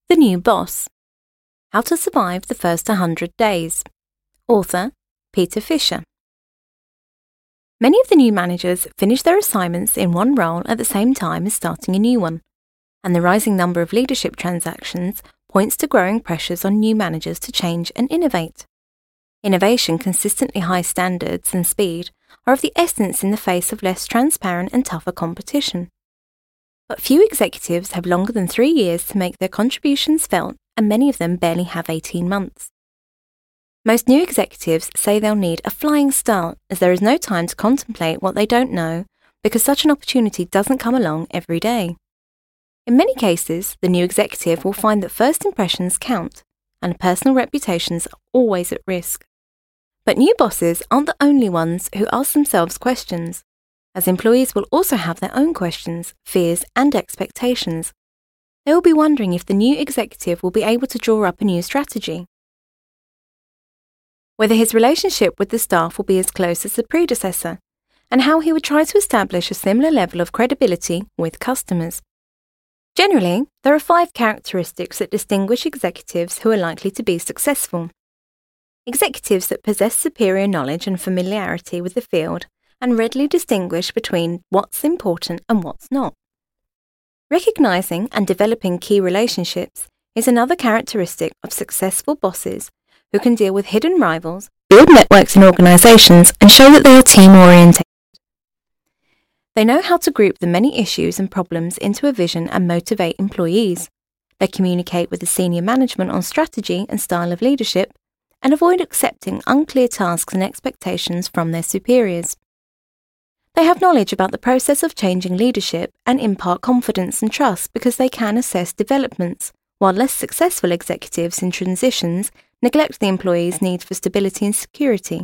The New Boss: How to Survive the First 100 Days. Author, Peter Fisher. Many of the new managers finish their assignments in one role at the same time as starting a new one, and the rising number of leadership transactions points to growing pressures on new managers to change and innovate. Innovation, consistently high standards, and speed are of the essence in the face of less transparent and tougher competition. But few executives have longer than 3 years to make their contributions felt, and many of them barely have 18 months. Most new executives say they'll need a flying start, as there is no time to contemplate what they don't know, because such an opportunity doesn't come along every day. In many cases, the new executive will find that first impressions count, and personal reputations are always at risk. But new bosses aren't the only ones who ask themselves questions, as employees will also have their own questions, fears, and expectations. They will be wondering if the new executive will be able to draw up a new strategy, whether his relationship with the staff will be as close as the predecessor, and how he would try to establish a similar level of credibility with customers. Generally, there are 5 characteristics that distinguish executives who are likely to be successful. Executives that possess superior knowledge and familiarity with the field and readily distinguish between what's important and what's not. Recognizing and developing key relationships is another characteristic of successful bosses who can deal with hidden rivals, build networks in organizations, and show that they are team-oriented. They know how to group the many issues and problems into a vision and motivate employees. They communicate with the senior management on strategy and style of leadership, and avoid accepting unclear tasks and expectations from their superiors. They have knowledge about the process of changing leadership and impart confidence and trust because they can assess developments, while less successful executives in transitions neglect the employee's need for stability and security.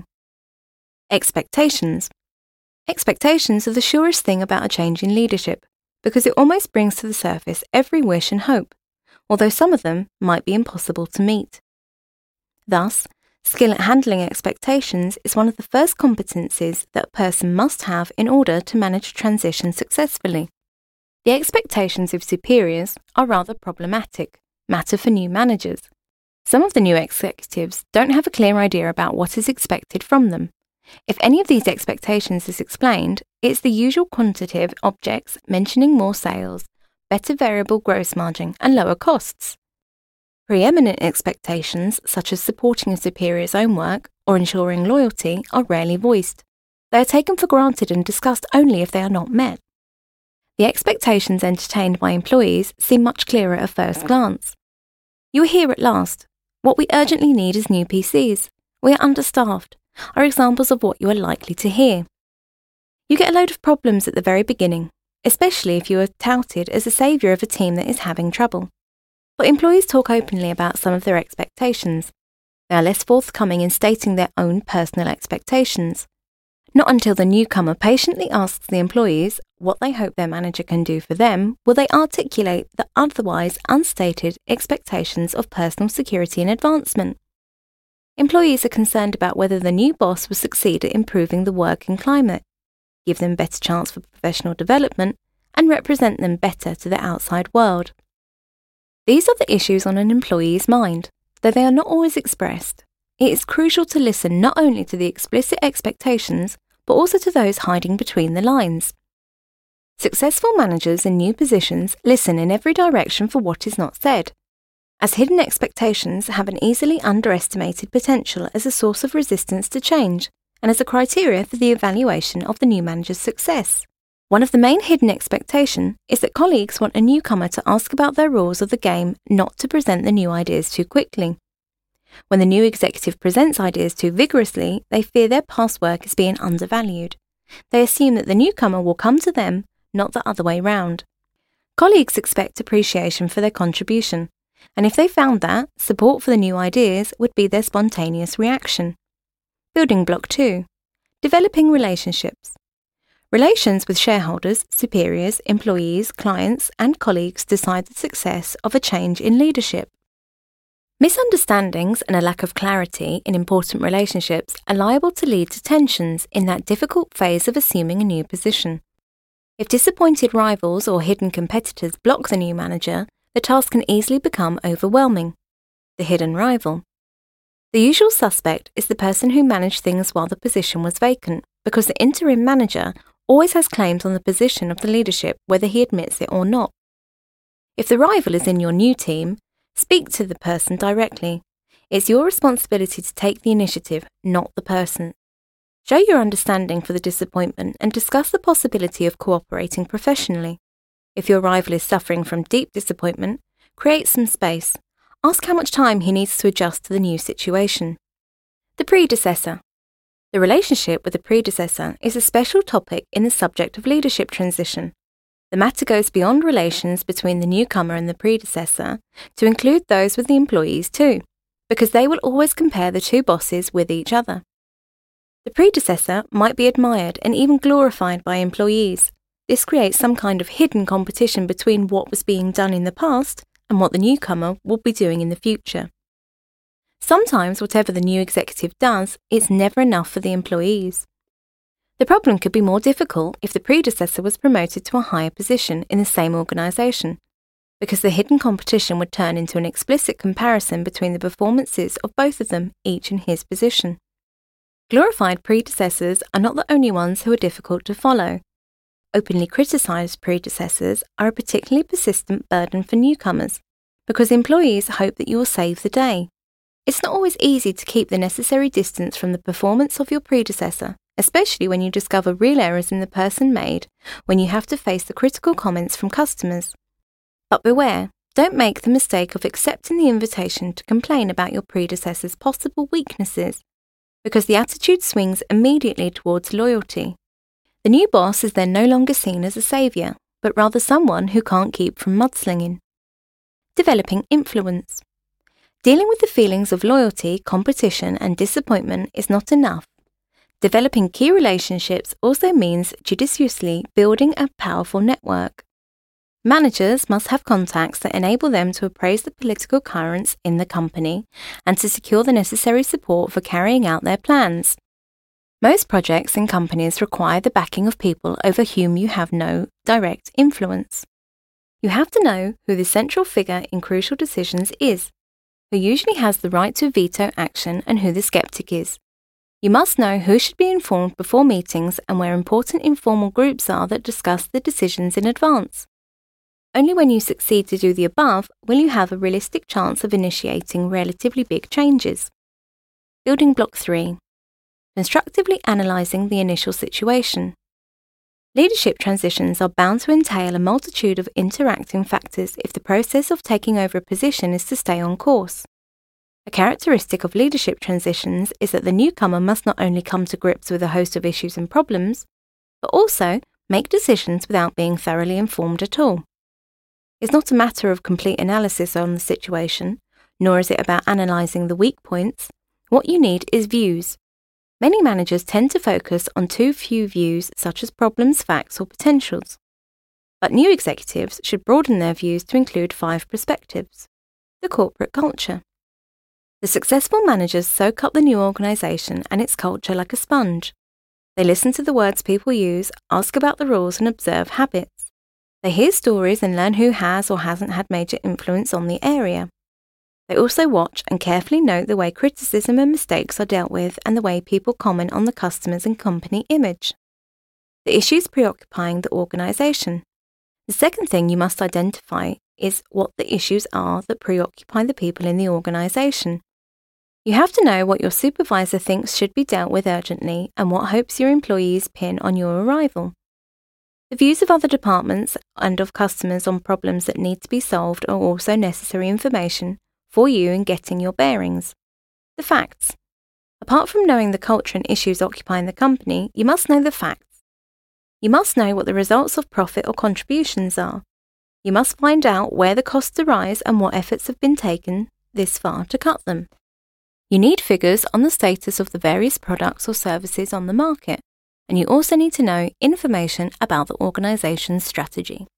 Expectations. Expectations are the surest thing about a change in leadership, because it almost brings to the surface every wish and hope, although some of them might be impossible to meet. Thus, skill at handling expectations is one of the first competencies that a person must have in order to manage a transition successfully. The expectations of superiors are rather problematic matter for new managers. Some of the new executives don't have a clear idea about what is expected from them. If any of these expectations is explained, it's the usual quantitative objects mentioning more sales, better variable gross margin, and lower costs. Preeminent expectations, such as supporting a superior's own work or ensuring loyalty, are rarely voiced. They are taken for granted and discussed only if they are not met. The expectations entertained by employees seem much clearer at first glance. You are here at last. What we urgently need is new PCs. We are understaffed, are examples of what you are likely to hear. You get a load of problems at the very beginning, especially if you are touted as a saviour of a team that is having trouble. But employees talk openly about some of their expectations. They are less forthcoming in stating their own personal expectations. Not until the newcomer patiently asks the employees what they hope their manager can do for them will they articulate the otherwise unstated expectations of personal security and advancement. Employees are concerned about whether the new boss will succeed at improving the working climate, give them better chance for professional development, and represent them better to the outside world. These are the issues on an employee's mind, though they are not always expressed. It is crucial to listen not only to the explicit expectations, but also to those hiding between the lines. Successful managers in new positions listen in every direction for what is not said, as hidden expectations have an easily underestimated potential as a source of resistance to change and as a criteria for the evaluation of the new manager's success. One of the main hidden expectations is that colleagues want a newcomer to ask about their rules of the game, not to present the new ideas too quickly. When the new executive presents ideas too vigorously, they fear their past work is being undervalued. They assume that the newcomer will come to them, not the other way round. Colleagues expect appreciation for their contribution, and if they found that, support for the new ideas would be their spontaneous reaction. Building block 2. Developing relationships. Relations with shareholders, superiors, employees, clients, and colleagues decide the success of a change in leadership. Misunderstandings and a lack of clarity in important relationships are liable to lead to tensions in that difficult phase of assuming a new position. If disappointed rivals or hidden competitors block the new manager, the task can easily become overwhelming. The hidden rival. The usual suspect is the person who managed things while the position was vacant, because the interim manager always has claims on the position of the leadership whether he admits it or not. If the rival is in your new team, speak to the person directly. It's your responsibility to take the initiative, not the person. Show your understanding for the disappointment and discuss the possibility of cooperating professionally. If your rival is suffering from deep disappointment, create some space. Ask how much time he needs to adjust to the new situation. The predecessor. The relationship with the predecessor is a special topic in the subject of leadership transition. The matter goes beyond relations between the newcomer and the predecessor to include those with the employees too, because they will always compare the two bosses with each other. The predecessor might be admired and even glorified by employees. This creates some kind of hidden competition between what was being done in the past and what the newcomer will be doing in the future. Sometimes whatever the new executive does, it's never enough for the employees. The problem could be more difficult if the predecessor was promoted to a higher position in the same organisation, because the hidden competition would turn into an explicit comparison between the performances of both of them, each in his position. Glorified predecessors are not the only ones who are difficult to follow. Openly criticised predecessors are a particularly persistent burden for newcomers, because employees hope that you will save the day. It's not always easy to keep the necessary distance from the performance of your predecessor, especially when you discover real errors in the person made, when you have to face the critical comments from customers. But beware, don't make the mistake of accepting the invitation to complain about your predecessor's possible weaknesses, because the attitude swings immediately towards loyalty. The new boss is then no longer seen as a saviour, but rather someone who can't keep from mudslinging. Developing influence. Dealing with the feelings of loyalty, competition and disappointment is not enough. Developing key relationships also means judiciously building a powerful network. Managers must have contacts that enable them to appraise the political currents in the company and to secure the necessary support for carrying out their plans. Most projects in companies require the backing of people over whom you have no direct influence. You have to know who the central figure in crucial decisions is, who usually has the right to veto action and who the skeptic is. You must know who should be informed before meetings and where important informal groups are that discuss the decisions in advance. Only when you succeed to do the above will you have a realistic chance of initiating relatively big changes. Building block 3. Constructively analysing the initial situation. Leadership transitions are bound to entail a multitude of interacting factors if the process of taking over a position is to stay on course. A characteristic of leadership transitions is that the newcomer must not only come to grips with a host of issues and problems, but also make decisions without being thoroughly informed at all. It's not a matter of complete analysis on the situation, nor is it about analysing the weak points. What you need is views. Many managers tend to focus on too few views, such as problems, facts, or potentials. But new executives should broaden their views to include 5 perspectives. The corporate culture. The successful managers soak up the new organisation and its culture like a sponge. They listen to the words people use, ask about the rules, and observe habits. They hear stories and learn who has or hasn't had major influence on the area. They also watch and carefully note the way criticism and mistakes are dealt with and the way people comment on the customers and company image. The issues preoccupying the organisation. The second thing you must identify is what the issues are that preoccupy the people in the organisation. You have to know what your supervisor thinks should be dealt with urgently and what hopes your employees pin on your arrival. The views of other departments and of customers on problems that need to be solved are also necessary information for you in getting your bearings. The facts. Apart from knowing the culture and issues occupying the company, you must know the facts. You must know what the results of profit or contributions are. You must find out where the costs arise and what efforts have been taken this far to cut them. You need figures on the status of the various products or services on the market, and you also need to know information about the organisation's strategy.